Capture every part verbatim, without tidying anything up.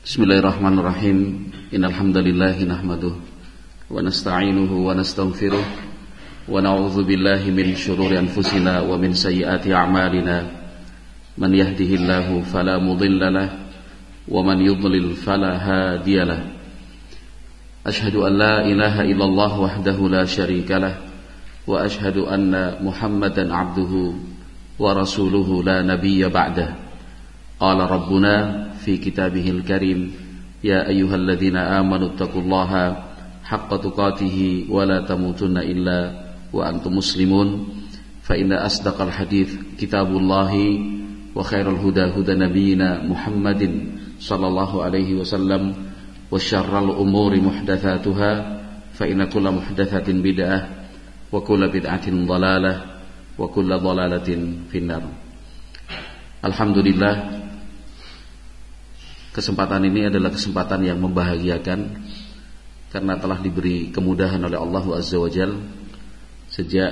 Bismillahirrahmanirrahim. Innal hamdalillah nahmaduhu wa nasta'inuhu wa nastaghfiruh wa na'udzu billahi min shururi anfusina wa min sayyiati a'malina. Man yahdihillahu fala mudilla lahu wa man yudlil fala hadiya lahu. Ashhadu an la ilaha illallah wahdahu la syarika lahu wa ashhadu anna Muhammadan 'abduhu wa rasuluhu la nabiyya ba'dahu. Qala rabbuna fi kitabihil karim ya ayyuhalladzina amanu taqullaha haqqa tuqatih wa la tamutunna illa wa antum muslimun fa inna asdaqal hadits kitabullahi wa khairal huda huda nabiyyina Muhammadin sallallahu alaihi wasallam wa syarrul umuri muhdatsatuha fa inna kulla muhdatsatin bid'ah wa kulla bid'atin dhalalah wa kulla dhalalatin finnar. Alhamdulillah, kesempatan ini adalah kesempatan yang membahagiakan karena telah diberi kemudahan oleh Allah Azza wa Jalla sejak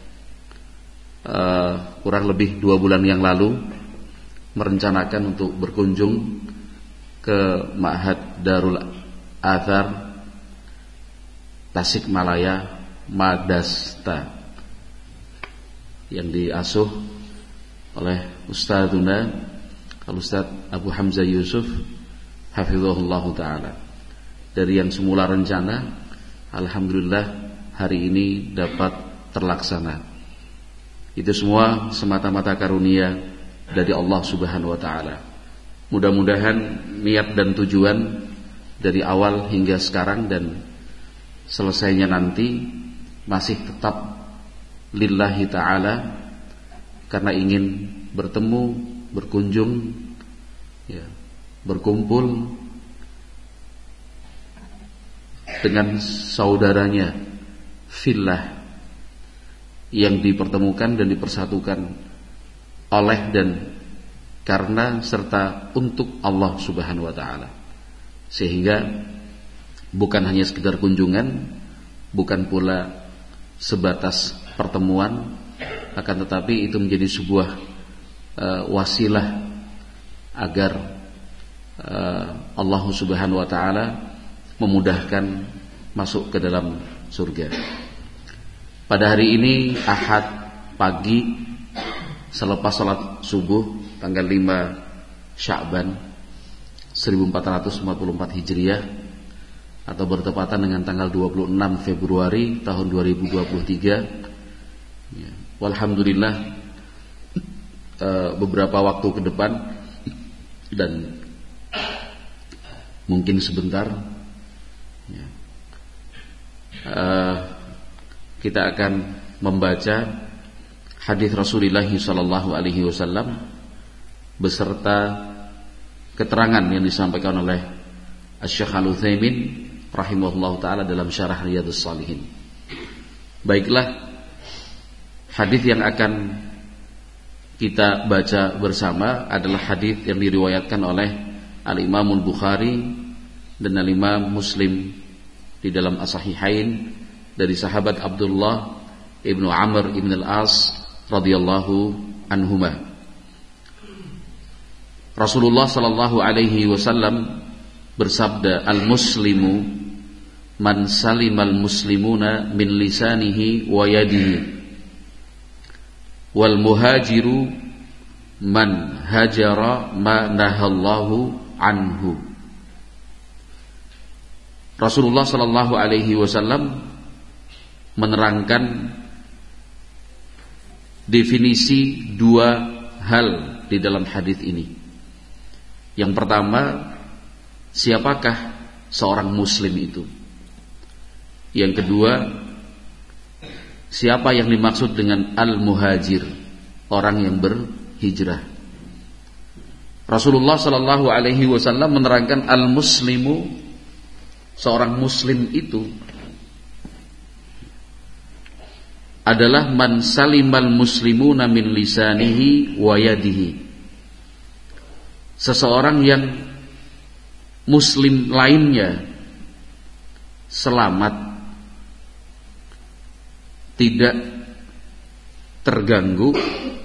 uh, kurang lebih dua bulan yang lalu merencanakan untuk berkunjung ke Ma'had Darul Athar Tasikmalaya Madasta yang diasuh oleh Ustadzuna Al-Ustadz Abu Hamzah Yusuf hafizahullahu ta'ala. Dari yang semula rencana, alhamdulillah hari ini dapat terlaksana. Itu semua semata-mata karunia dari Allah subhanahu wa ta'ala. Mudah-mudahan niat dan tujuan dari awal hingga sekarang dan selesainya nanti masih tetap lillahi ta'ala, karena ingin bertemu, berkunjung, ya, berkumpul dengan saudaranya fillah yang dipertemukan dan dipersatukan oleh dan karena serta untuk Allah subhanahu wa ta'ala, sehingga bukan hanya sekedar kunjungan, bukan pula sebatas pertemuan, akan tetapi itu menjadi sebuah uh, wasilah agar uh, Allah subhanahu wa ta'ala memudahkan masuk ke dalam surga. Pada hari ini Ahad pagi selepas salat subuh tanggal lima Sya'ban seribu empat ratus empat puluh empat Hijriah atau bertepatan dengan tanggal dua puluh enam Februari tahun dua ribu dua puluh tiga, ya. Walhamdulillah, beberapa waktu ke depan dan mungkin sebentar, ya, kita akan membaca hadis Rasulullah sallallahu alaihi wasallam beserta keterangan yang disampaikan oleh Asy-Syaikh Al-Utsaimin rahimahullahu taala dalam syarah Riyadhus Shalihin. Baiklah, hadis yang akan kita baca bersama adalah hadis yang diriwayatkan oleh Al-Imam Al-Bukhari dan Al-Imam Muslim di dalam As-Sahihain dari sahabat Abdullah Ibnu Amr Ibn Al-As radhiyallahu anhuma. Rasulullah sallallahu alaihi wasallam bersabda, "Al-muslimu man salimal muslimuna min lisanihi wa yadihi, wal muhajiru man hajara ma nahallahu anhu." Rasulullah sallallahu alaihi wasallam menerangkan definisi dua hal di dalam hadis ini. Yang pertama, siapakah seorang muslim itu? Yang kedua, siapa yang dimaksud dengan al-muhajir, orang yang berhijrah? Rasulullah sallallahu alaihi wasallam menerangkan al-muslimu, seorang muslim itu adalah man salimal muslimuna min lisanihi wa yadihi, seseorang yang muslim lainnya selamat, tidak terganggu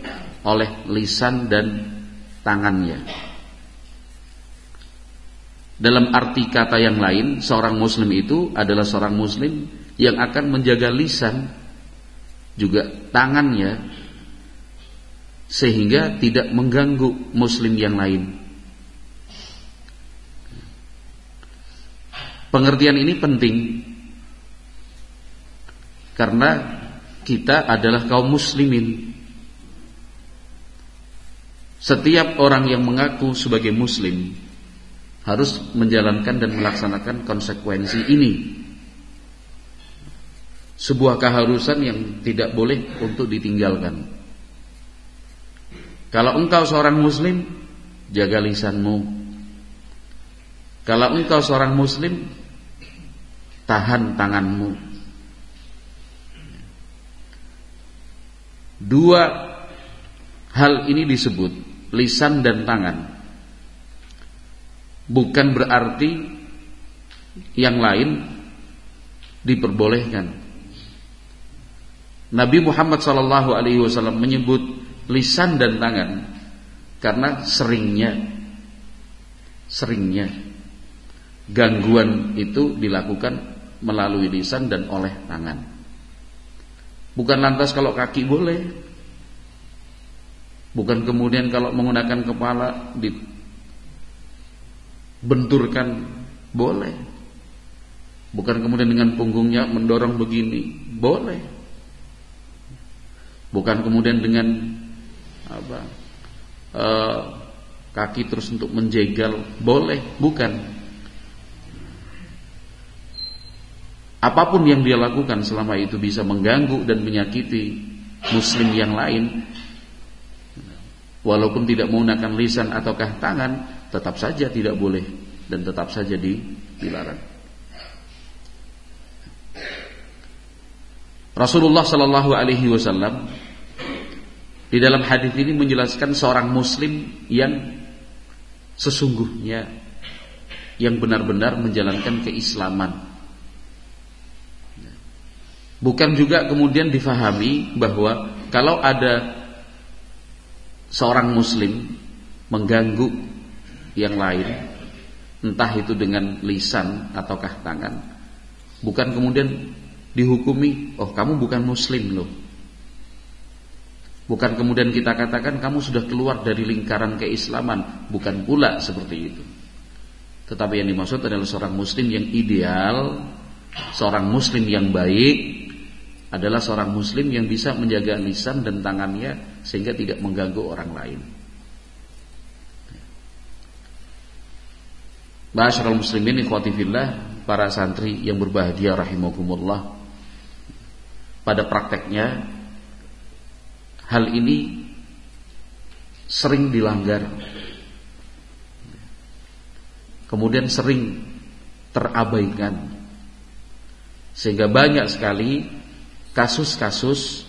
oleh lisan dan tangannya. Dalam arti kata yang lain, seorang muslim itu adalah seorang muslim yang akan menjaga lisan juga tangannya sehingga tidak mengganggu muslim yang lain. Pengertian ini penting karena kita adalah kaum muslimin. Setiap orang yang mengaku sebagai muslim harus menjalankan dan melaksanakan konsekuensi ini. Sebuah keharusan yang tidak boleh untuk ditinggalkan. Kalau engkau seorang muslim, jaga lisanmu. Kalau engkau seorang muslim, tahan tanganmu. Dua hal ini disebut lisan dan tangan. Bukan berarti yang lain diperbolehkan. Nabi Muhammad shallallahu alaihi wasallam menyebut lisan dan tangan karena seringnya seringnya gangguan itu dilakukan melalui lisan dan oleh tangan. Bukan lantas kalau kaki boleh, bukan kemudian kalau menggunakan kepala dibenturkan boleh, bukan kemudian dengan punggungnya mendorong begini boleh. Bukan kemudian dengan apa e, kaki terus untuk menjegal boleh, bukan. Apapun yang dia lakukan selama itu bisa mengganggu dan menyakiti muslim yang lain, walaupun tidak menggunakan lisan ataukah tangan, tetap saja tidak boleh dan tetap saja dilarang. Rasulullah Shallallahu Alaihi Wasallam di dalam hadis ini menjelaskan seorang muslim yang sesungguhnya, yang benar-benar menjalankan keislaman. Bukan juga kemudian difahami bahwa kalau ada seorang muslim mengganggu yang lain, entah itu dengan lisan ataukah tangan, bukan kemudian dihukumi, oh kamu bukan muslim loh. Bukan kemudian kita katakan kamu sudah keluar dari lingkaran keislaman. Bukan pula seperti itu. Tetapi yang dimaksud adalah seorang muslim yang ideal, seorang muslim yang baik adalah seorang muslim yang bisa menjaga lisan dan tangannya sehingga tidak mengganggu orang lain. Ma'asyiral muslimin ikhwati fillah, para santri yang berbahagia rahimakumullah. Pada prakteknya hal ini sering dilanggar, kemudian sering terabaikan, sehingga banyak sekali kasus-kasus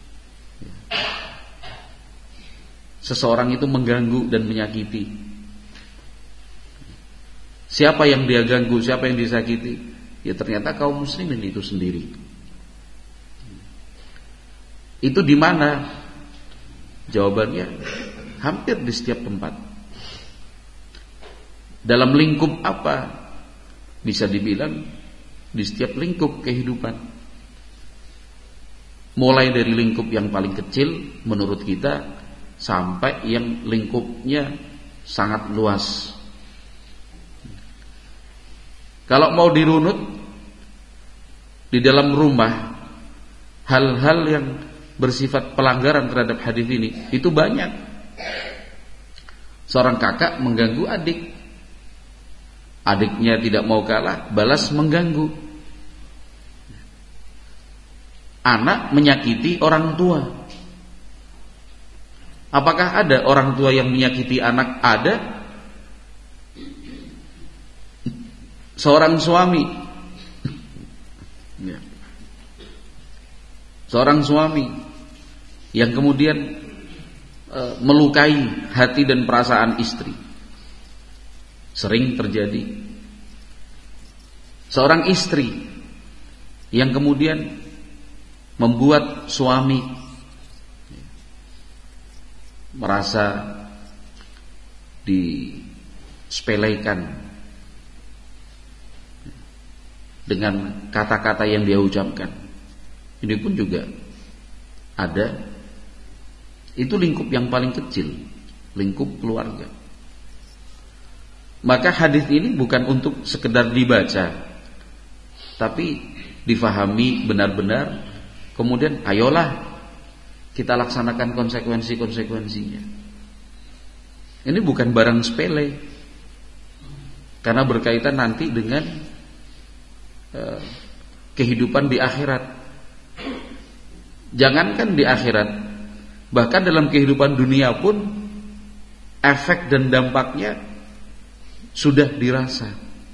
seseorang itu mengganggu dan menyakiti. Siapa yang dia ganggu, siapa yang disakiti? Ya ternyata kaum muslimin itu sendiri. Itu di mana? Jawabannya hampir di setiap tempat. Dalam lingkup apa? Bisa dibilang di setiap lingkup kehidupan. Mulai dari lingkup yang paling kecil menurut kita sampai yang lingkupnya sangat luas. Kalau mau dirunut di dalam rumah, hal-hal yang bersifat pelanggaran terhadap hadis ini itu banyak. Seorang kakak mengganggu adik, adiknya tidak mau kalah, balas mengganggu. Anak menyakiti orang tua. Apakah ada orang tua yang menyakiti anak? Ada. Seorang suami, seorang suami yang kemudian e, melukai hati dan perasaan istri, sering terjadi. Seorang istri yang kemudian membuat suami merasa disepelekan, dengan kata-kata yang dia ucapkan. Ini pun juga ada. Itu lingkup yang paling kecil, lingkup keluarga. Maka hadis ini bukan untuk sekedar dibaca, tapi difahami benar-benar. Kemudian ayolah kita laksanakan konsekuensi-konsekuensinya. Ini bukan barang sepele, karena berkaitan nanti dengan uh, kehidupan di akhirat. Jangankan di akhirat, bahkan dalam kehidupan dunia pun efek dan dampaknya sudah dirasa.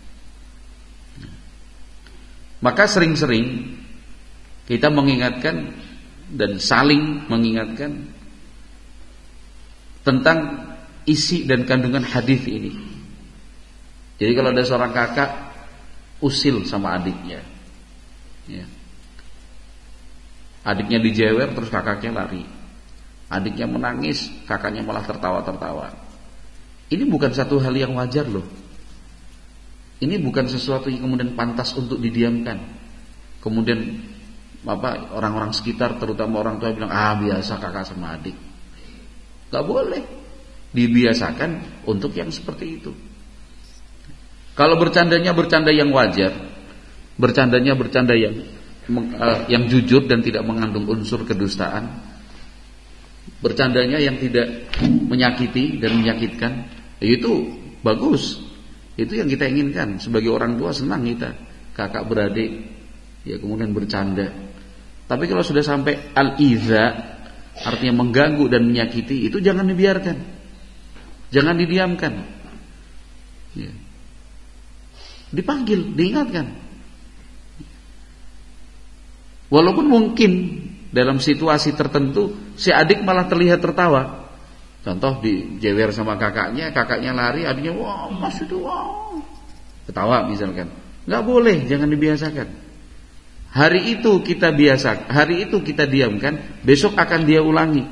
Maka sering-sering kita mengingatkan dan saling mengingatkan tentang isi dan kandungan hadis ini. Jadi kalau ada seorang kakak usil sama adiknya, ya. Adiknya dijewer terus kakaknya lari, adiknya menangis, kakaknya malah tertawa-tertawa. Ini bukan satu hal yang wajar loh. Ini bukan sesuatu yang kemudian pantas untuk didiamkan. Kemudian apa, orang-orang sekitar terutama orang tua bilang, ah biasa kakak sama adik. Gak boleh. Dibiasakan untuk yang seperti itu. Kalau bercandanya bercanda yang wajar, bercandanya bercanda yang uh, yang jujur dan tidak mengandung unsur kedustaan, bercandanya yang tidak menyakiti dan menyakitkan, itu bagus. Itu yang kita inginkan. Sebagai orang tua senang kita kakak beradik ya kemudian bercanda. Tapi kalau sudah sampai al-idza, artinya mengganggu dan menyakiti, itu jangan dibiarkan, jangan didiamkan ya. Dipanggil, diingatkan. Walaupun mungkin dalam situasi tertentu si adik malah terlihat tertawa. Contoh dijewer sama kakaknya, kakaknya lari, adiknya wah mas itu wah ketawa misalkan. Nggak boleh, jangan dibiasakan. Hari itu kita biasa, hari itu kita diamkan, besok akan dia ulangi.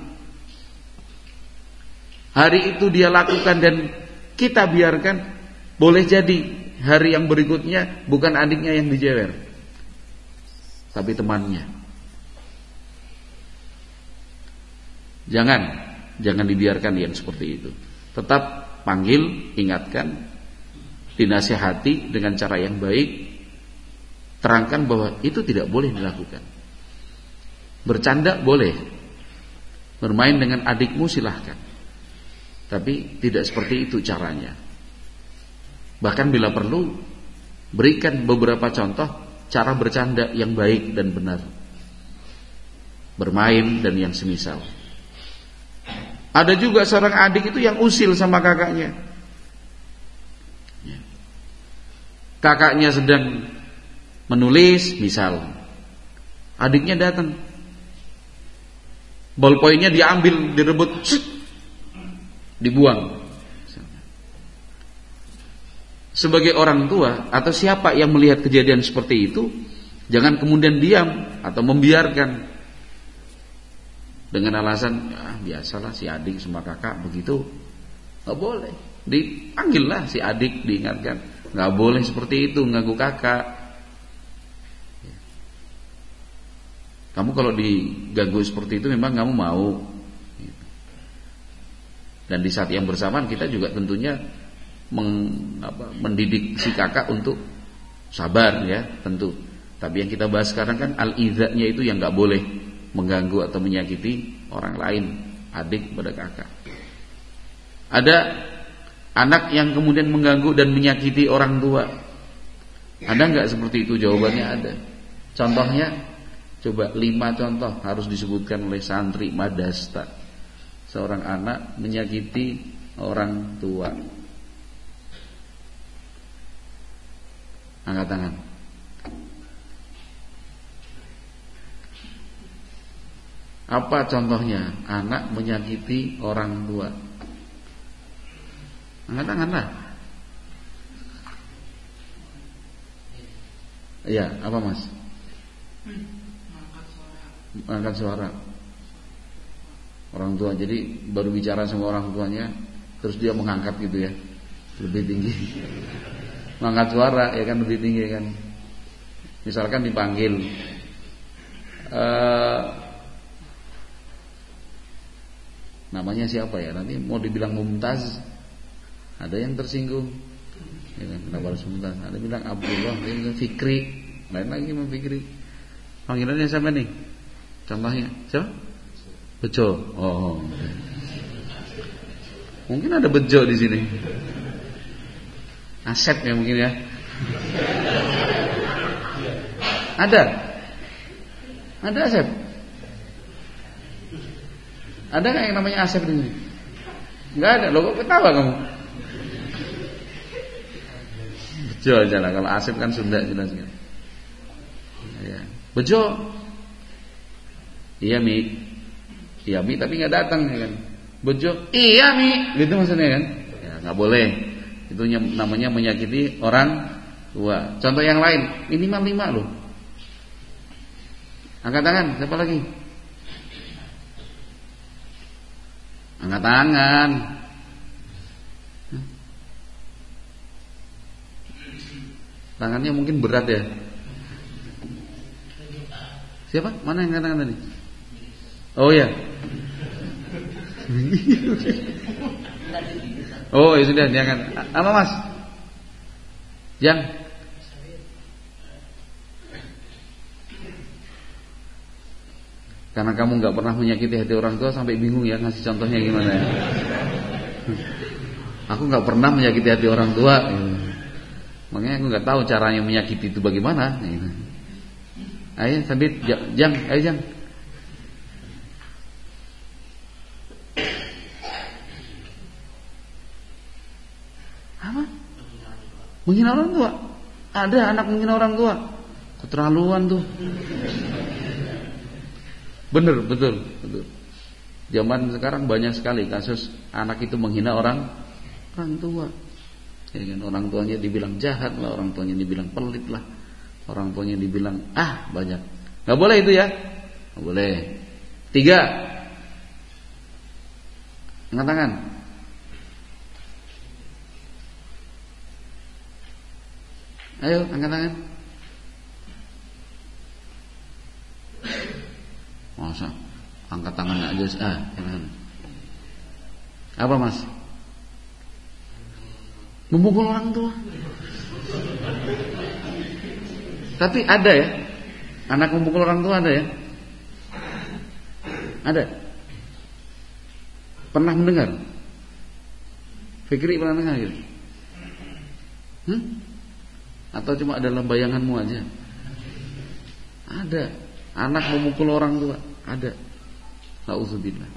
Hari itu dia lakukan dan kita biarkan, boleh jadi hari yang berikutnya bukan adiknya yang dijewer, tapi temannya. Jangan, jangan dibiarkan yang seperti itu. Tetap panggil, ingatkan, dinasihati dengan cara yang baik, terangkan bahwa itu tidak boleh dilakukan. Bercanda boleh, bermain dengan adikmu silahkan, tapi tidak seperti itu caranya. Bahkan bila perlu, berikan beberapa contoh cara bercanda yang baik dan benar, bermain dan yang semisal. Ada juga seorang adik itu yang usil sama kakaknya. Kakaknya sedang menulis, misal, adiknya datang, ballpointnya diambil, direbut, dibuang. Sebagai orang tua atau siapa yang melihat kejadian seperti itu, jangan kemudian diam atau membiarkan dengan alasan ah, biasalah si adik sama kakak begitu. Gak boleh. Dipanggillah si adik, diingatkan, gak boleh seperti itu, ganggu kakak. Kamu kalau diganggu seperti itu memang kamu mau. Dan di saat yang bersamaan kita juga tentunya Meng, apa, mendidik si kakak untuk sabar ya tentu. Tapi yang kita bahas sekarang kan al-idzanya itu yang nggak boleh mengganggu atau menyakiti orang lain, adik pada kakak. Ada anak yang kemudian mengganggu dan menyakiti orang tua. Ada nggak seperti itu? Jawabannya ada. Contohnya, coba lima contoh harus disebutkan oleh santri Madasta. Seorang anak menyakiti orang tua. Angkat tangan. Apa contohnya anak menyakiti orang tua? Angkat tangan lah. Iya, apa mas? Angkat suara. Orang tua, jadi baru bicara sama orang tuanya, terus dia mengangkat gitu ya, lebih tinggi. Mengangkat suara ya kan, lebih tinggi kan. Misalkan dipanggil uh, namanya siapa ya? Nanti mau dibilang Mumtaz, ada yang tersinggung. Ya, kenapa harus Mumtaz? Ada bilang Abdullah, ada yang bilang Fikri, lain lagi mau Fikri. Panggilannya siapa nih? Contohnya siapa? Bejo. Oh, mungkin ada Bejo di sini. Asep ya mungkin ya. Ada, ada Asep. Ada nggak yang namanya Asep di sini? Nggak ada. Lo kok ketawa kamu? Bejo aja lah. Kalau Asep kan Sunda jelas kan. Ya. Bejo. Iya Mi. Iya Mi tapi nggak datang ya kan. Bejo. Iya Mi. Gitu maksudnya kan? Ya nggak boleh. Itu namanya menyakiti orang tua. Contoh yang lain, minimal lima loh. Angkat tangan, siapa lagi? Angkat tangan. Tangannya mungkin berat ya. Siapa? Mana yang angkat tangan tadi? Oh ya. Oh ya sudah, jangan. Apa Mas? Yang karena kamu nggak pernah menyakiti hati orang tua sampai bingung ya ngasih contohnya gimana ya. Aku nggak pernah menyakiti hati orang tua, gitu. Makanya aku nggak tahu caranya menyakiti itu bagaimana. Gitu. Ayo Sabit, Jang, ayo Jang. Apa? Menghina orang tua. Ada anak menghina orang tua. Keterlaluan tuh. Bener, betul, betul. Zaman sekarang banyak sekali kasus anak itu menghina orang orang tua. Ya kan, orang tuanya dibilang jahat lah, orang tuanya dibilang pelit lah, orang tuanya dibilang ah banyak. Gak boleh itu ya. Gak boleh. Tiga. Angkat tangan. Ayo angkat tangan. Masa angkat tangan aja ah jangan. Apa Mas? Memukul orang tua. Tapi ada ya anak memukul orang tua, ada ya? Ada. Pernah mendengar? Fikri pernah dengar gitu? Hmm? Atau cuma dalam bayanganmu aja? Ada. Anak memukul orang tua, ada. Nauzubillah.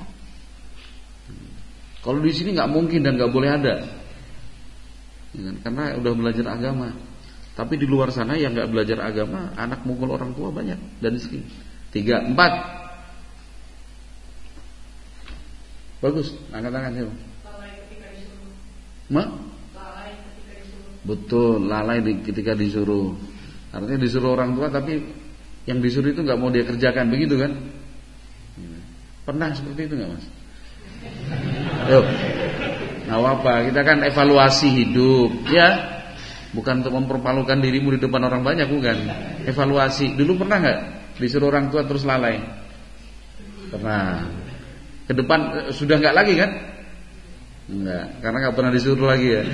Kalau di sini nggak mungkin dan nggak boleh ada, karena udah belajar agama. Tapi di luar sana yang nggak belajar agama, anak mukul orang tua banyak dan di sini. Tiga, empat. Bagus, angkat tangan siapa? Lalai ketika disuruh. Ma? Lalai ketika disuruh. Betul, lalai ketika disuruh. Artinya disuruh orang tua tapi yang disuruh itu nggak mau dia kerjakan, begitu kan? Pernah seperti itu nggak Mas? Yuk, nggak apa, kita kan evaluasi hidup, ya, bukan untuk mempermalukan dirimu di depan orang banyak, bukan. Evaluasi. Dulu pernah nggak disuruh orang tua terus lalai? Pernah. Ke depan sudah nggak lagi kan? Enggak, karena nggak pernah disuruh lagi ya.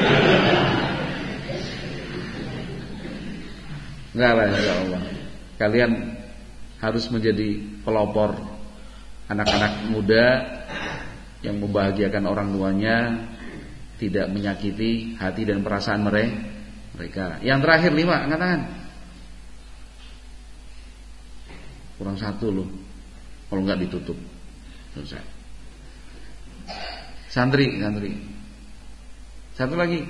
Enggak lah, ya Allah. Kalian harus menjadi pelopor anak-anak muda yang membahagiakan orang tuanya, tidak menyakiti hati dan perasaan mereka. Yang terakhir lima, angkat tangan. Kurang satu loh, kalau nggak ditutup. Selesai. Santri, santri. Satu lagi.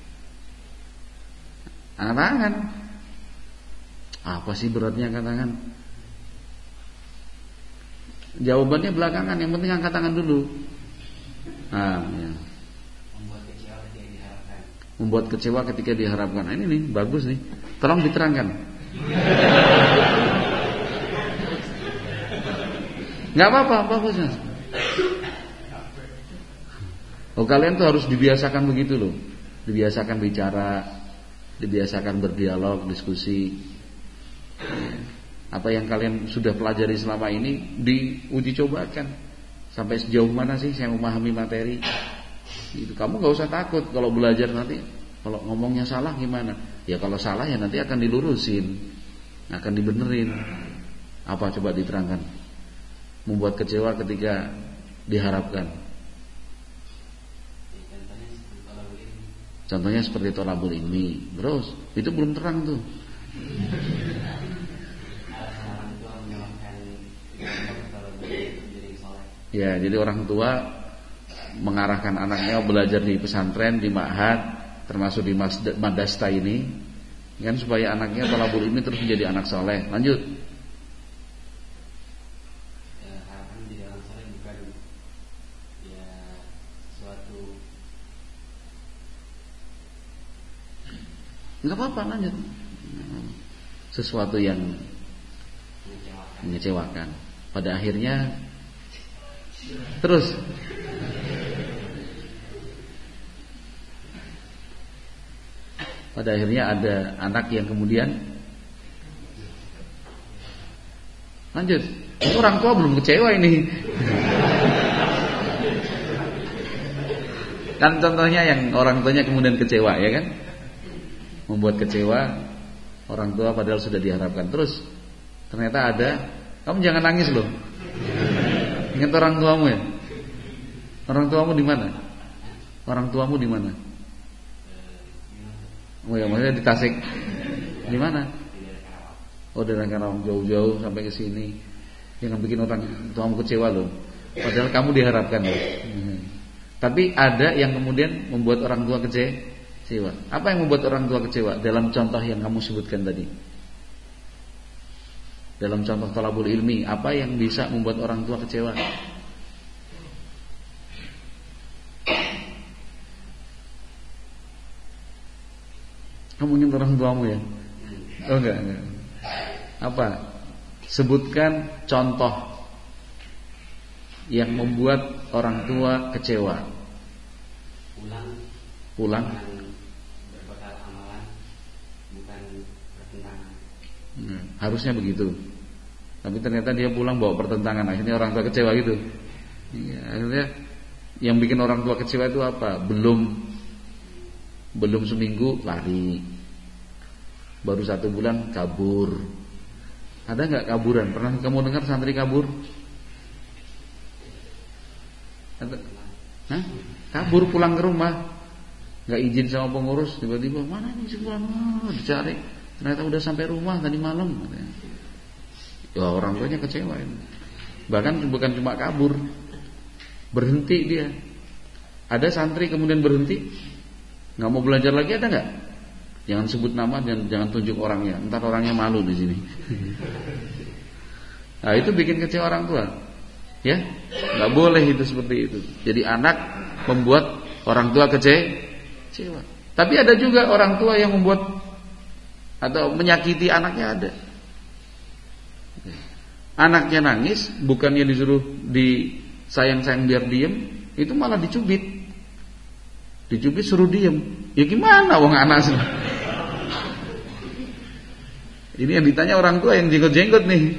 Angkat tangan. Apa sih beratnya angkat tangan? Jawabannya belakangan, yang penting angkat tangan dulu. Nah, ya. Membuat kecewa ketika diharapkan. Membuat kecewa ketika diharapkan. Nah, ini nih bagus nih. Tolong diterangkan. Nggak apa-apa, bagusnya. Oh, kalian tuh harus dibiasakan begitu loh. Dibiasakan bicara, dibiasakan berdialog, diskusi. Apa yang kalian sudah pelajari selama ini diuji cobakan. Sampai sejauh mana sih saya memahami materi. Gitu. Kamu gak usah takut kalau belajar nanti. Kalau ngomongnya salah gimana? Ya kalau salah ya nanti akan dilurusin, akan dibenerin. Apa coba diterangkan? Membuat kecewa ketika diharapkan. Contohnya seperti tolabul ilmi. Terus itu belum terang tuh. Ya, jadi orang tua mengarahkan anaknya belajar di pesantren, di ma'had, termasuk di madrasah ini, kan supaya anaknya tolabul ilmi terus menjadi anak soleh. Lanjut. Ya, harapan jadi anak soleh bukan ya suatu. Enggak apa-apa, lanjut. Sesuatu yang Mengecewakan. mengecewakan. Pada akhirnya terus pada akhirnya ada anak yang kemudian lanjut. Orang tua belum kecewa ini. Kan contohnya yang orang tuanya kemudian kecewa, ya kan? Membuat kecewa orang tua padahal sudah diharapkan. Terus ternyata ada, kamu jangan nangis loh. Ingat orang tuamu ya? Orang tuamu di mana? Orang tuamu di mana? Oh ya, maksudnya di Tasik. Di mana? Oh, dari Karawang jauh-jauh sampai ke sini. Jangan bikin orang tuamu kecewa loh. Padahal kamu diharapkan loh. Hmm. Tapi ada yang kemudian membuat orang tua kecewa. Apa yang membuat orang tua kecewa? Dalam contoh yang kamu sebutkan tadi. Dalam contoh thalabul ilmi, apa yang bisa membuat orang tua kecewa? Kamu ingin orang tuamu ya? Oh enggak, enggak. Apa? Sebutkan contoh yang membuat orang tua kecewa. Pulang. Pulang. Berbekal amalan, bukan pertentangan. Hmm, harusnya begitu. Tapi ternyata dia pulang bawa pertentangan. Akhirnya orang tua kecewa gitu. Ya, akhirnya yang bikin orang tua kecewa itu apa? Belum Belum seminggu lari. Baru satu bulan kabur. Ada gak kaburan? Pernah kamu dengar santri kabur? Ada? Hah? Kabur pulang ke rumah, gak izin sama pengurus. Tiba-tiba mana nih si pulang? Oh, dicari. Ternyata udah sampai rumah tadi malam. Ya orang tuanya kecewa ini. Bahkan bukan cuma kabur, berhenti dia. Ada santri kemudian berhenti, nggak mau belajar lagi, ada nggak? Jangan sebut nama dan jangan tunjuk orangnya. Ntar orangnya malu di sini. Nah itu bikin kecewa orang tua, ya? Nggak boleh itu seperti itu. Jadi anak membuat orang tua kecewa. Tapi ada juga orang tua yang membuat atau menyakiti anaknya ada. Anaknya nangis, bukannya disuruh disayang-sayang biar diem, itu malah dicubit. Dicubit suruh diem. Ya gimana wong anak sih? Ini yang ditanya orang tua yang jenggot-jenggot nih.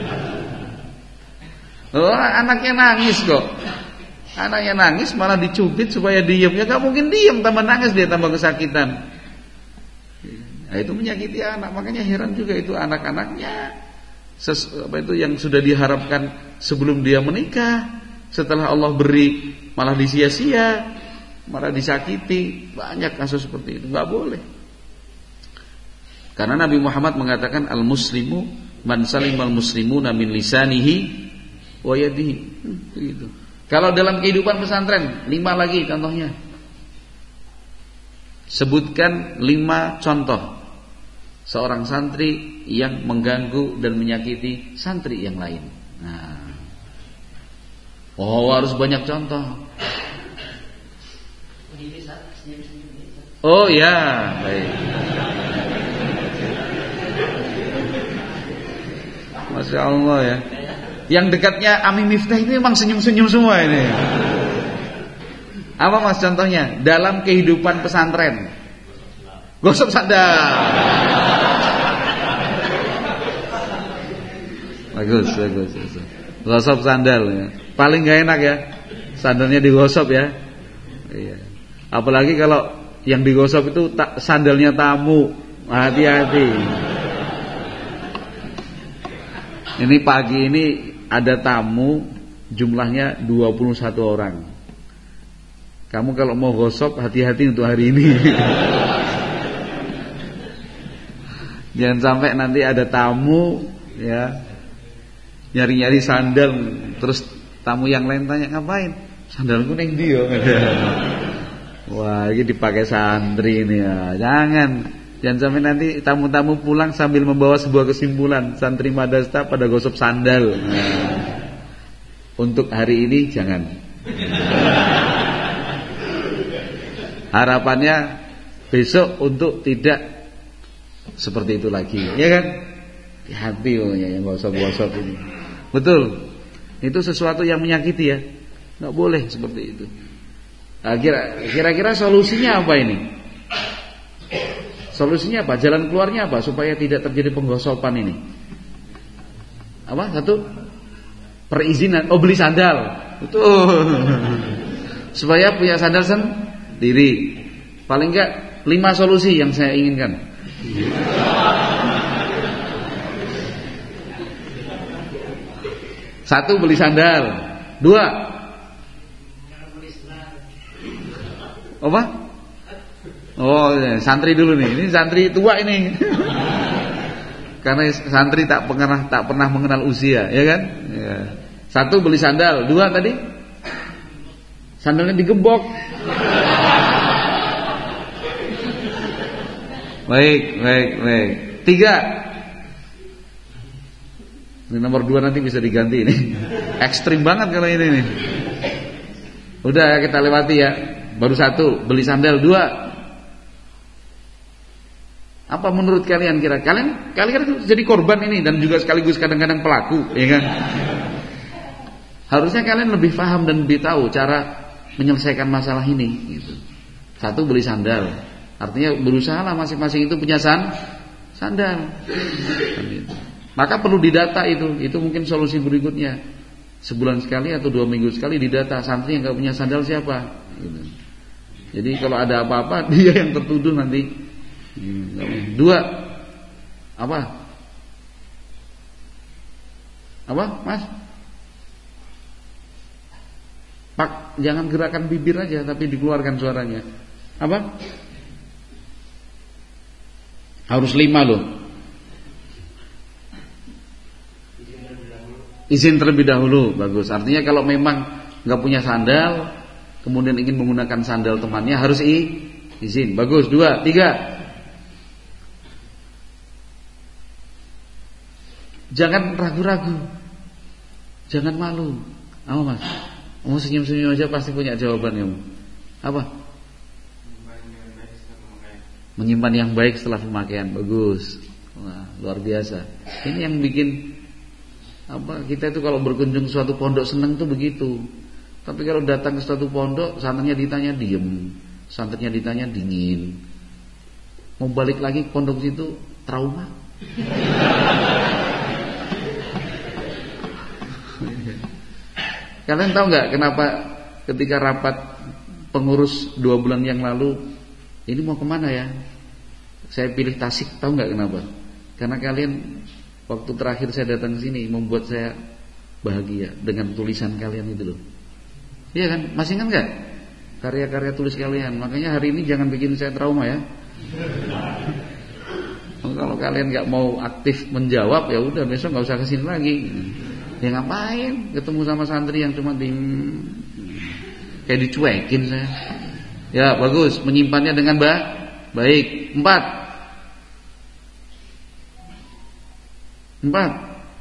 Oh, anaknya nangis kok. Anaknya nangis malah dicubit supaya diem. Ya gak mungkin diem, tambah nangis dia tambah kesakitan. Nah, itu menyakiti anak. Makanya heran juga itu anak-anaknya Ses, apa itu yang sudah diharapkan sebelum dia menikah, setelah Allah beri malah disia-sia, malah disakiti. Banyak kasus seperti itu. Gak boleh. Karena Nabi Muhammad mengatakan al-muslimu man salimal muslimuna min lisanihi wa yadihi. Hmm, begitu. Kalau dalam kehidupan pesantren, lima lagi contohnya. Sebutkan lima contoh seorang santri yang mengganggu dan menyakiti santri yang lain. Nah, oh harus banyak contoh. Oh ya, baik. Masya Allah ya. Yang dekatnya Ami Miftah ini memang senyum-senyum semua ini. Apa mas contohnya? Dalam kehidupan pesantren. Gosok sadar. Bagus, bagus, bagus. Gosok sandal ya. Paling gak enak ya, sandalnya digosok ya. Iya. Apalagi kalau yang digosok itu ta- sandalnya tamu, hati-hati. Ini pagi ini ada tamu, jumlahnya dua puluh satu orang. Kamu kalau mau gosok hati-hati untuk hari ini. Jangan sampai nanti ada tamu ya nyari-nyari sandal, terus tamu yang lain tanya ngapain? Sandalku ning ndi yo. Wah, ini dipakai santri ini ya. Jangan Jangan sampai nanti tamu-tamu pulang sambil membawa sebuah kesimpulan, santri Madasta pada gosok sandal. Nah, untuk hari ini jangan. Harapannya besok untuk tidak seperti itu lagi, ya kan? Hati oh ya yang gosok-gosok ini. Betul. Itu sesuatu yang menyakiti ya. Enggak boleh seperti itu. Nah, kira, kira-kira solusinya apa ini? Solusinya apa? Jalan keluarnya apa supaya tidak terjadi penggosokan ini? Apa? Satu, perizinan. Oh, beli sandal. Betul. Supaya punya sandal sendiri. Paling enggak lima solusi yang saya inginkan. Satu, beli sandal. Dua, apa? Oh, ya, santri dulu nih. Ini santri tua ini. Karena santri tak pernah tak pernah mengenal usia, ya kan? Ya. Satu, beli sandal. Dua tadi, sandalnya digembok. Baik, baik, baik. Tiga. Ini nomor dua nanti bisa diganti ini. Ekstrim banget kalau ini nih. Udah kita lewati ya. Baru satu, beli sandal. Dua, apa menurut kalian kira kalian kalian jadi korban ini dan juga sekaligus kadang-kadang pelaku, ya kan? Harusnya kalian lebih paham dan lebih tahu cara menyelesaikan masalah ini. Gitu. Satu, beli sandal. Artinya berusaha lah masing-masing itu punya san, sandal. Maka perlu didata itu. Itu mungkin solusi berikutnya. Sebulan sekali atau dua minggu sekali didata santri yang gak punya sandal siapa. Gitu. Jadi kalau ada apa-apa dia yang tertuduh nanti. Dua, apa? Apa, Mas? Pak, jangan gerakan bibir aja tapi dikeluarkan suaranya. Apa? Harus lima loh. Izin terlebih dahulu. Bagus. Artinya kalau memang gak punya sandal, kemudian ingin menggunakan sandal temannya, harus i, izin. Bagus. Dua. Tiga, jangan ragu-ragu, jangan malu. Apa Mas? Kamu senyum-senyum aja pasti punya jawabannya. Apa? Menyimpan yang baik setelah pemakaian. Bagus. Wah, luar biasa. Ini yang bikin apa, kita itu kalau berkunjung suatu pondok seneng tuh begitu. Tapi kalau datang ke suatu pondok, santrinya ditanya diem, santrinya ditanya dingin. Mau balik lagi ke pondok situ trauma. Kalian tahu nggak kenapa ketika rapat pengurus dua bulan yang lalu, ini mau kemana ya? Saya pilih Tasik, tahu nggak kenapa? Karena kalian waktu terakhir saya datang ke sini membuat saya bahagia dengan tulisan kalian itu loh. Iya kan? Masih ingat nggak karya-karya tulis kalian? Makanya hari ini jangan bikin saya trauma ya. Kalau kalian nggak mau aktif menjawab, ya udah besok nggak usah kesini lagi. Ya ngapain? Ketemu sama santri yang cuma di kayak dicuekin saya. Ya bagus, menyimpannya dengan ba baik. Empat, empat,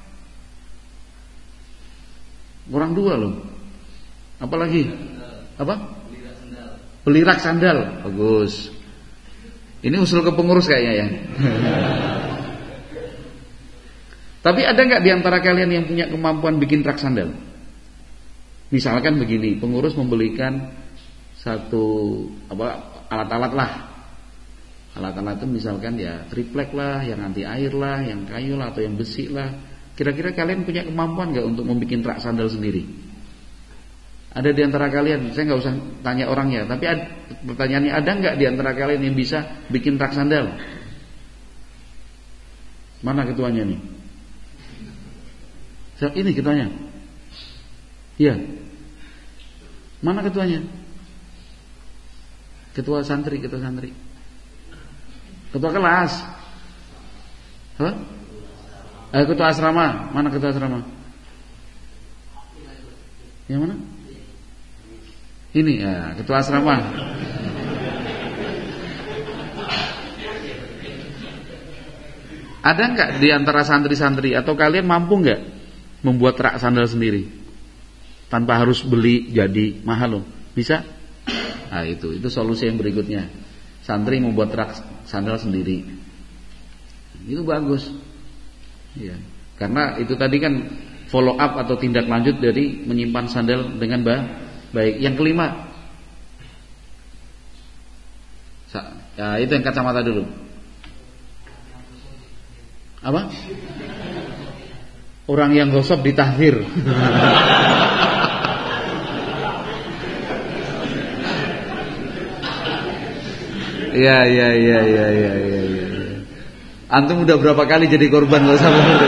kurang dua loh. Apa lagi? Apa? Beli rak sandal. Bagus. Ini usul ke pengurus kayaknya ya. Tapi ada nggak di antara kalian yang punya kemampuan bikin rak sandal? Misalkan begini, pengurus membelikan satu apa alat-alat lah, alat-alat itu misalkan ya triplek lah, yang anti air lah, yang kayu lah atau yang besi lah, Kira-kira kalian punya kemampuan nggak untuk membuat rak sandal sendiri? Ada di antara kalian, saya nggak usah tanya orangnya, tapi ada, pertanyaannya ada nggak di antara kalian yang bisa bikin rak sandal? Mana ketuanya nih? Ini ketuanya. Iya. Mana ketuanya? Ketua santri, ketua santri. Ketua kelas. Hah? Eh, ketua asrama. Mana ketua asrama? Yang mana? Ini ya, ketua asrama. Ada nggak di antara santri-santri atau kalian mampu nggak membuat rak sandal sendiri tanpa harus beli jadi mahal loh? Bisa? Nah itu, itu solusi yang berikutnya. Santri membuat rak sandal sendiri. Itu bagus. Ya, karena itu tadi kan follow up atau tindak lanjut dari menyimpan sandal dengan baik. Yang kelima, ya itu yang kacamata dulu. Apa? Orang yang gosok ditahdir. Iya iya iya iya iya iya. Antum udah berapa kali jadi korban gosok?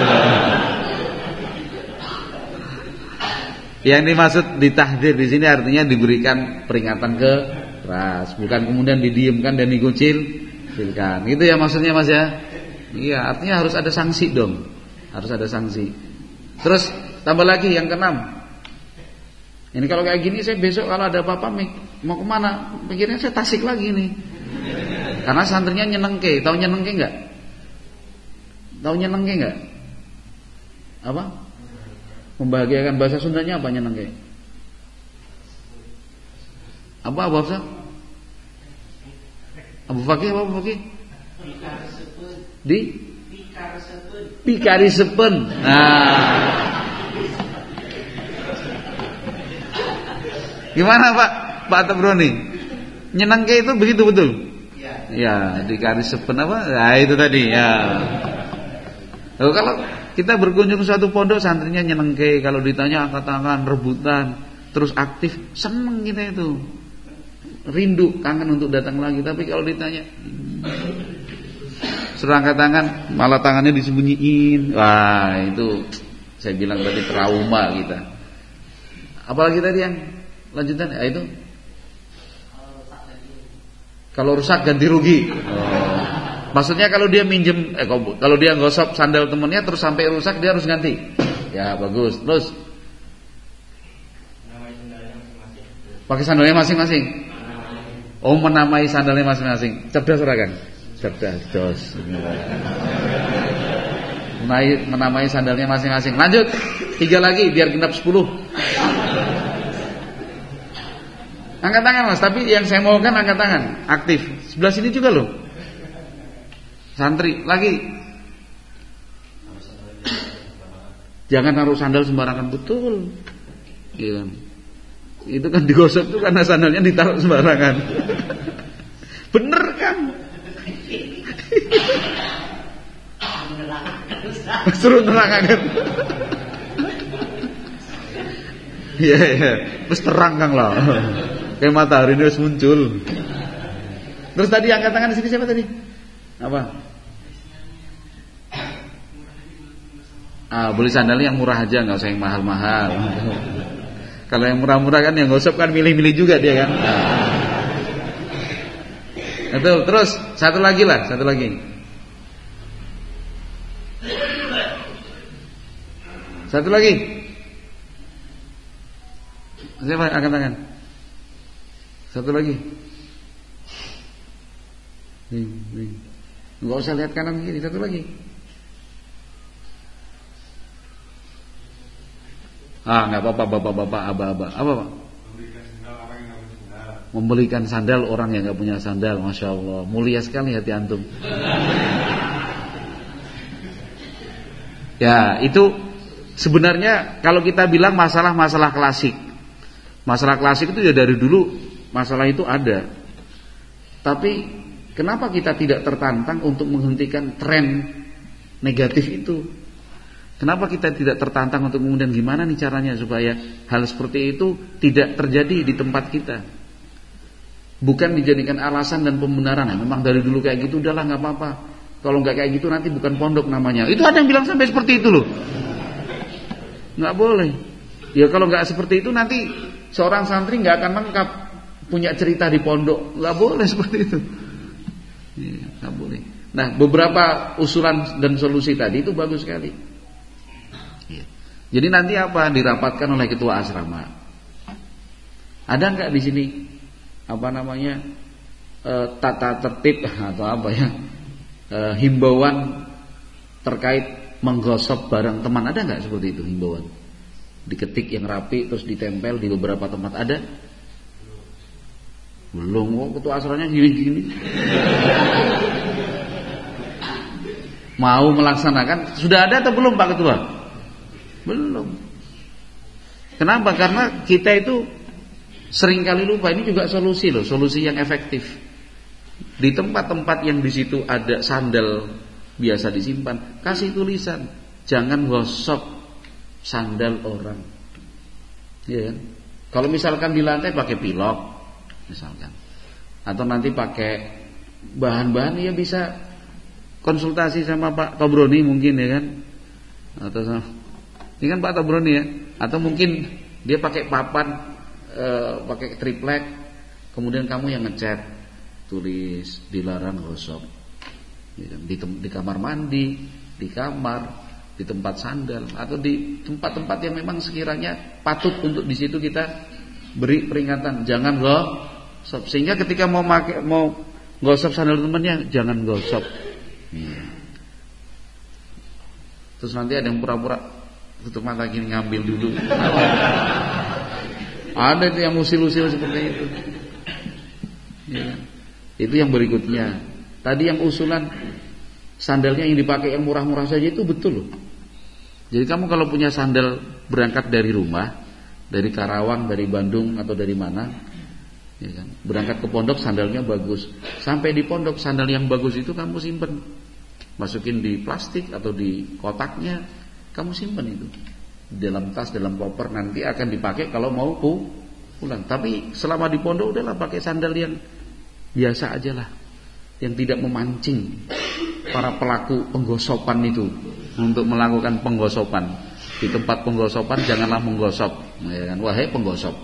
Yang dimaksud ditahdir di sini artinya diberikan peringatan keras, bukan kemudian didiamkan dan dikucilkan. Itu ya maksudnya Mas ya? Iya, artinya harus ada sanksi dong. Harus ada sanksi. Terus tambah lagi yang keenam. Ini kalau kayak gini saya besok kalau ada apa-apa mau kemana? Pikirnya saya tasik lagi nih. Karena santrinya nyenengke, tahu nyenengke enggak? Tahu nyenengke enggak? Apa? Membahagiakan, bahasa Sundanya apa nyenengke? Apa Abu Hafsah? Abu Fakih apa Abu Fakih? Di? Pikari sepen. Nah. Gimana Pak? Pak Tabroni? Nyenengke itu begitu betul? Ya, di kari sepen apa? Nah itu tadi ya. Lalu kalau kita berkunjung ke suatu pondok, santrinya nyenengke, kalau ditanya angkat tangan, rebutan, terus aktif, seneng kita itu, rindu, kangen untuk datang lagi. Tapi kalau ditanya, suruh angkat tangan, malah tangannya disembunyiin, wah itu saya bilang tadi trauma kita. Apalagi tadi yang lanjutan, ya itu. Kalau rusak ganti rugi. Oh. Maksudnya kalau dia minjem, eh kalau dia gosok sandal temennya terus sampai rusak dia harus ganti. Ya bagus. Terus pakai sandalnya masing-masing. Oh menamai sandalnya masing-masing. Cerdas kan? Cerdas. Jos. Menamai, menamai sandalnya masing-masing. Lanjut. Tiga lagi biar genap sepuluh. Angkat tangan Mas, tapi yang saya mau kan angkat tangan, aktif. Sebelah sini juga loh. Santri, lagi. Jangan naruh sandal sembarangan, betul. Iya. Itu kan digosok tuh karena sandalnya ditaruh sembarangan. Bener kan? Suruh nerangkan. Iya iya, terus terang Kang lah. Kayak matahari ini harus muncul. Terus tadi angkat tangan di sini siapa tadi? Apa? Ah, beli sandal yang murah aja, nggak usah yang mahal-mahal. Kalau yang murah-murah kan yang gosok kan milih-milih juga dia kan. Nah. Itu terus satu lagi lah, satu lagi. Satu lagi. Siapa angkat tangan? Satu lagi. Nih, nih. Enggak usah lihat kanan kiri, satu lagi. Ah, enggak apa-apa bapak-bapak, aba-aba. Apa, Pak? Membelikan sandal orang yang enggak punya sandal. Masya Allah, mulia sekali hati antum. Ya, itu sebenarnya kalau kita bilang masalah-masalah klasik. Masalah klasik itu ya dari dulu masalah itu ada. Tapi kenapa kita tidak tertantang untuk menghentikan tren negatif itu? Kenapa kita tidak tertantang untuk kemudian gimana nih caranya supaya hal seperti itu tidak terjadi di tempat kita? Bukan dijadikan alasan dan pembenaran. Nah, memang dari dulu kayak gitu, udahlah nggak apa-apa. Kalau nggak kayak gitu nanti bukan pondok namanya. Itu ada yang bilang sampai seperti itu loh. Nggak boleh. Ya kalau nggak seperti itu nanti seorang santri nggak akan lengkap punya cerita di pondok. Nggak boleh seperti itu. Ya, nggak boleh. Nah, beberapa usulan dan solusi tadi itu bagus sekali. Jadi nanti apa? Dirapatkan oleh ketua asrama. Ada nggak di sini apa namanya e, tata tertib atau apa ya e, himbauan terkait menggosok barang teman? Ada nggak seperti itu himbauan? Diketik yang rapi terus ditempel di beberapa tempat, ada? Belum. Oh, ketua asramanya gini-gini. Mau melaksanakan? Sudah ada atau belum Pak Ketua? Belum. Kenapa? Karena kita itu seringkali lupa. Ini juga solusi loh, solusi yang efektif. Di tempat-tempat yang di situ ada sandal biasa disimpan, kasih tulisan, jangan gosok sandal orang. Ya kan? Kalau misalkan di lantai pakai pilok, misalkan, atau nanti pakai bahan-bahan, ya bisa konsultasi sama Pak Tobroni mungkin ya kan, atau sama ini kan Pak Tobroni ya, atau mungkin dia pakai papan, e, pakai triplek, kemudian kamu yang ngecat, tulis dilarang gosok, ya, di, di kamar mandi, di kamar, di tempat sandal, atau di tempat-tempat yang memang sekiranya patut untuk di situ kita beri peringatan, jangan gosok. Sehingga ketika mau make, mau gosok sandal temannya, jangan gosok. Ya. Terus nanti ada yang pura-pura tutup mata gini ngambil dulu. Ada itu yang usil-usil seperti itu. Ya. Itu yang berikutnya. Tadi yang usulan sandalnya yang dipakai yang murah-murah saja itu betul loh. Jadi kamu kalau punya sandal berangkat dari rumah, dari Karawang, dari Bandung atau dari mana, ya kan, berangkat ke pondok sandalnya bagus. Sampai di pondok sandal yang bagus itu kamu simpen, masukin di plastik atau di kotaknya, kamu simpen itu dalam tas, dalam koper, nanti akan dipakai kalau mau pulang. Tapi selama di pondok udahlah pakai sandal yang biasa aja lah, yang tidak memancing para pelaku penggosopan itu untuk melakukan penggosopan. Di tempat penggosopan janganlah menggosok, ya kan? Wahai penggosok,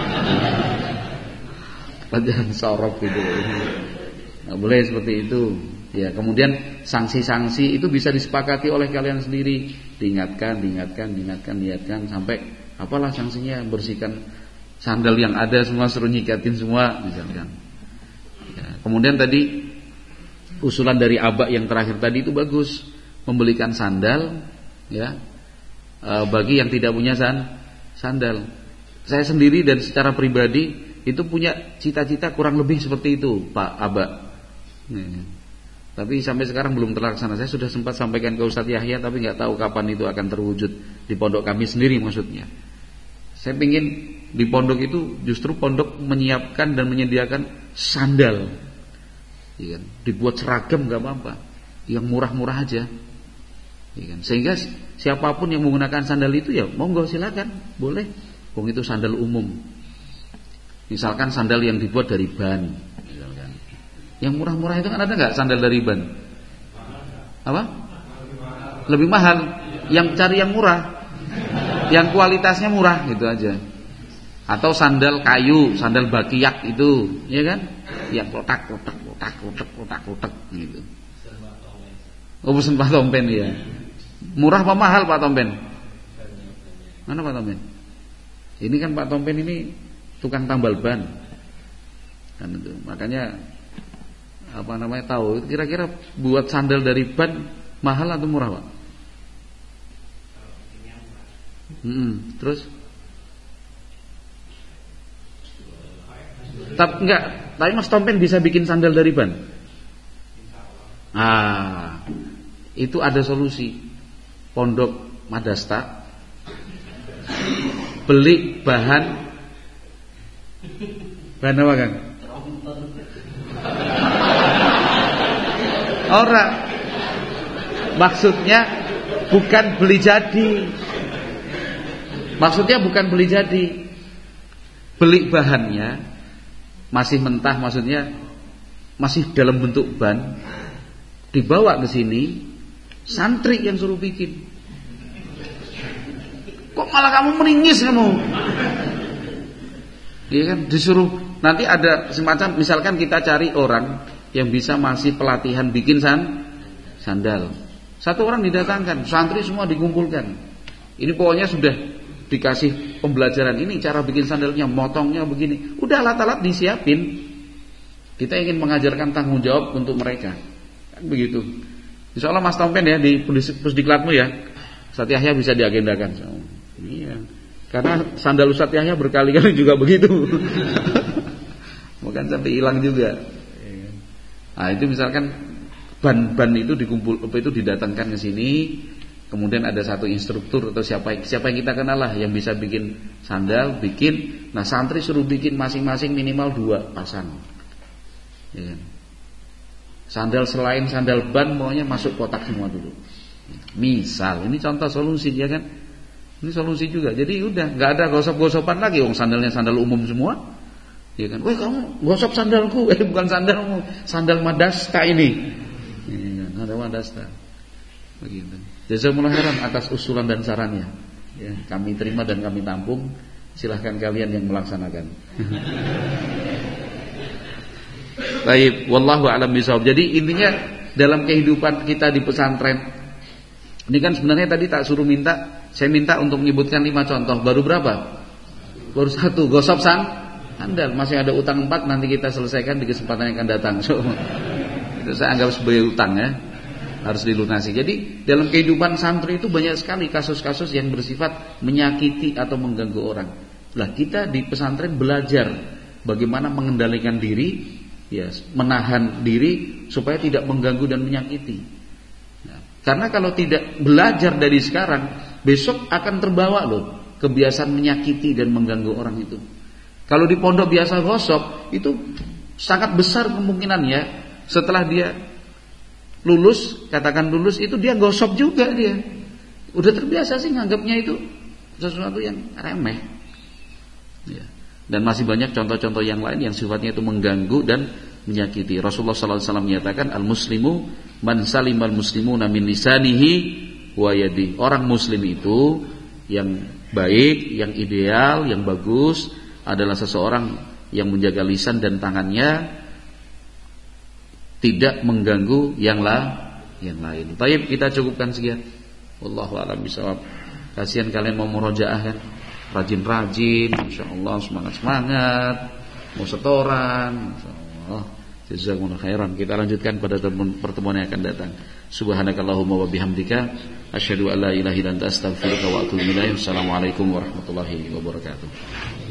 jangan sorok gitu. Nggak boleh seperti itu. Ya, kemudian sanksi-sanksi itu bisa disepakati oleh kalian sendiri, diingatkan, diingatkan, diingatkan, diingatkan sampai apalah sanksinya, bersihkan sandal yang ada semua, suruh nyikatin semua, misalkan. Ya, kemudian tadi usulan dari Abah yang terakhir tadi itu bagus, membelikan sandal, ya, e, bagi yang tidak punya san, sandal. Saya sendiri dan secara pribadi itu punya cita-cita kurang lebih seperti itu, Pak Abah. Ya. Tapi sampai sekarang belum terlaksana. Saya sudah sempat sampaikan ke Ustadz Yahya, tapi nggak tahu kapan itu akan terwujud di pondok kami sendiri maksudnya. Saya ingin di pondok itu justru pondok menyiapkan dan menyediakan sandal, ya kan? Dibuat seragam nggak apa-apa, yang murah-murah aja, ya kan? Sehingga siapapun yang menggunakan sandal itu ya monggo silakan, boleh. Wong itu sandal umum. Misalkan sandal yang dibuat dari ban. Yang murah-murah itu kan ada nggak sandal dari ban? Apa? Lebih mahal. Yang cari yang murah, yang kualitasnya murah gitu aja. Atau sandal kayu, sandal bakiak itu, ya kan? Yang kotak, kotak, kotak, kotak, kotak, kotak gitu. Oh, pesen Pak Tompen ya. Murah apa mahal Pak Tompen? Mana Pak Tompen? Ini kan Pak Tompen ini tukang tambal ban. Kan itu. Makanya apa namanya tahu kira-kira buat sandal dari ban mahal atau murah Pak? Hmm, terus tapi enggak, tapi Mas Tompen bisa bikin sandal dari ban. Ah, itu ada solusi. Pondok Madasta beli bahan bahan apa Kang? Orang maksudnya bukan beli jadi. Maksudnya bukan beli jadi. Beli bahannya masih mentah, maksudnya masih dalam bentuk ban, dibawa ke sini, santri yang suruh bikin. Kok malah kamu meringis kamu? Iya kan, disuruh. Nanti ada semacam, misalkan kita cari orang yang bisa masih pelatihan bikin san, sandal. Satu orang didatangkan, santri semua dikumpulkan. Ini pokoknya sudah dikasih pembelajaran, ini cara bikin sandalnya, motongnya begini. Udah alat-alat disiapin. Kita ingin mengajarkan tanggung jawab untuk mereka, kan begitu. Insya Allah Mas Tompen ya di Pusdiklatmu ya, Ustaz Yahya bisa diagendakan. Iya, karena sandal Ustaz Yahya berkali-kali juga begitu. Bukan sampai hilang juga. Nah itu misalkan ban-ban itu dikumpul, apa itu didatangkan ke sini, kemudian ada satu instruktur atau siapa siapa yang kita kenal lah yang bisa bikin sandal, bikin. Nah santri suruh bikin masing-masing minimal dua pasang. Ya. Sandal selain sandal ban maunya masuk kotak semua dulu. Misal ini contoh solusi ya kan. Ini solusi juga. Jadi udah nggak ada gosop-gosopan lagi. Wong sandalnya sandal umum semua. Ya kan. Weh kamu gosop sandalku. Eh bukan sandalmu, sandal Madasta ini. Ya, sandal Madasta. Begitu. Jazakumullah khairan atas usulan dan sarannya. Ya, kami terima dan kami tampung. Silahkan kalian yang melaksanakan. Baik, wallahu a'lam bishawab. Jadi intinya dalam kehidupan kita di pesantren ini kan sebenarnya tadi tak suruh minta, saya minta untuk menyebutkan lima contoh. Baru berapa? Baru satu, gosop san sandal. Masih ada utang empat, nanti kita selesaikan di kesempatan yang akan datang. So, itu saya anggap sebagai utang ya, harus dilunasi. Jadi dalam kehidupan santri itu banyak sekali kasus-kasus yang bersifat menyakiti atau mengganggu orang. Lah kita di pesantren belajar bagaimana mengendalikan diri, ya, menahan diri supaya tidak mengganggu dan menyakiti. Nah, karena kalau tidak belajar dari sekarang, besok akan terbawa loh kebiasaan menyakiti dan mengganggu orang itu. Kalau di pondok biasa gosok, itu sangat besar kemungkinannya setelah dia lulus, katakan lulus, itu dia gosok juga dia. Udah terbiasa sih nganggapnya itu sesuatu yang remeh. Ya. Dan masih banyak contoh-contoh yang lain yang sifatnya itu mengganggu dan menyakiti. Rasulullah sallallahu alaihi wasallam menyatakan al-muslimu man salimal muslimuna min lisanihi wa yadihi. Orang muslim itu yang baik, yang ideal, yang bagus adalah seseorang yang menjaga lisan dan tangannya tidak mengganggu yang la, yang lain. Baik, kita cukupkan sekian. Wallahu a'lam bishawab. Kasihan kalian mau murojaah kan? Rajin-rajin, insyaallah semangat-semangat, mau setoran, insyaallah. Jazakumullah khairan. Kita lanjutkan pada pertemuan yang akan datang. Subhanakallahumma wa bihamdika asyhadu an la ilaha illa anta astaghfiruka wa atubu ilaik. Assalamualaikum warahmatullahi wabarakatuh.